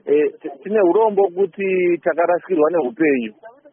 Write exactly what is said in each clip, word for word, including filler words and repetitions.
E, tine urombo kuti takarasikirwa neupenyu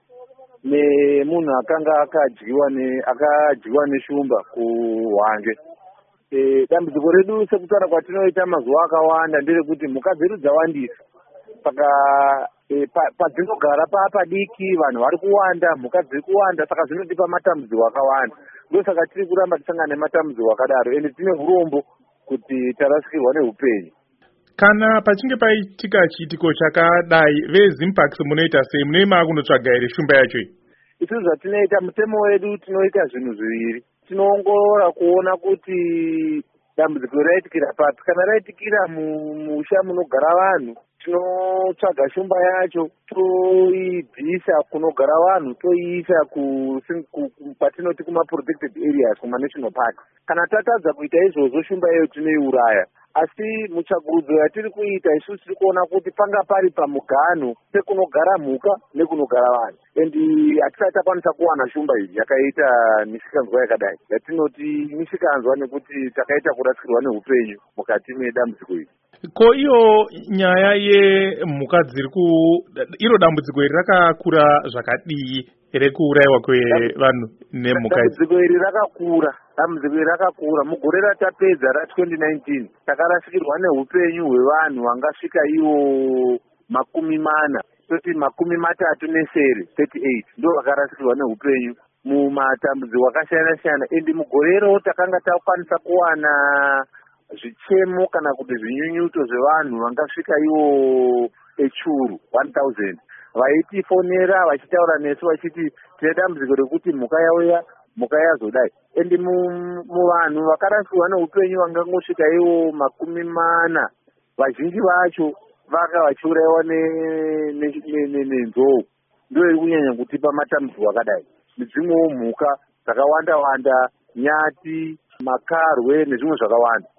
nemunhu akanga akadyiwa ne akadyiwa neshumba kuHwange. E, dambudziko redu sekutaura kwatinoita mazuva akawanda nderekuti mhuka dzedu dzawandisa. Saka e, padzinogara pa, padiki vanhu vari kuwanda, mhuka dziri kuwanda, saka zvinotipa matambudziko akawanda. Ndosaka tiri kuramba tisangana nematambudziko akadaro, ende tine urombo kuti tarasikirwa neupenyu. Kana pachinge paitika chiitiko chakadai, veZimpax munoita sei? Munoema kunotsvaga here shumba yacho iyi? Isusu zvatinoita, mutemo wedu tinoita zvinhu zviviri. Tinoongorora kuona kuti dambudziko raitikira papi. Kana raitikira mumusha munogara vanhu, tinotsvaga shumba yacho, toibvisa kunogara vanhu, toiisa patinoti kuma-protected areas, kuma-national park. Kana tatadza kuita izvozvo, shumba iyoyo tinoiuraya. Asi mutsvagurudzo yatiri kuita isusu tiri kuona kuti panga pari pamuganho pekunogara mhuka nekunogara vanhu. Endi hatisati takwanisa kuwana shumba iyi yakaita misikanzwa yakadai. Yatinoti misikanzwa nekuti takaita kurasikirwa neupenyu mukati medambudziko iri. Ko iyo nyaya yemhuka dziri ku iro dambudziko iri rakakura zvakadii rekuuraiwa kwevanhu nemhuka idzi? Dambudziko iri rakakura. Dambudziko iri rakakura. Mugore ratapedza ra-twenty nineteen takarasikirwa neupenyu hwevanhu vangasvika ivo makumi mana, toti makumi matatu nesere, thirty-eight, ndo vakarasikirwa neupenyu mumatambudziko akasiyana siyana. Endi mugore iro takanga takwanisa kuwana zvichemo kana kuti zvinyunyuto zvevanhu vangasvika ivo echuru one thousand vaitifonera vachitaura nesu vachiti tine dambudziko rekuti mhuka yauya mhuka yazodai. Endi muvanhu vakarasikirwa neupenyu vangangosvika ivo makumi mana, vazhinji vacho vanga vachiuraiwa nenzou. Ndo iri kunyanya kutipa matambudziko akadai. Nedzimwewo mhuka dzakawanda wanda, nyati, makarwe nezvimwe zvakawanda.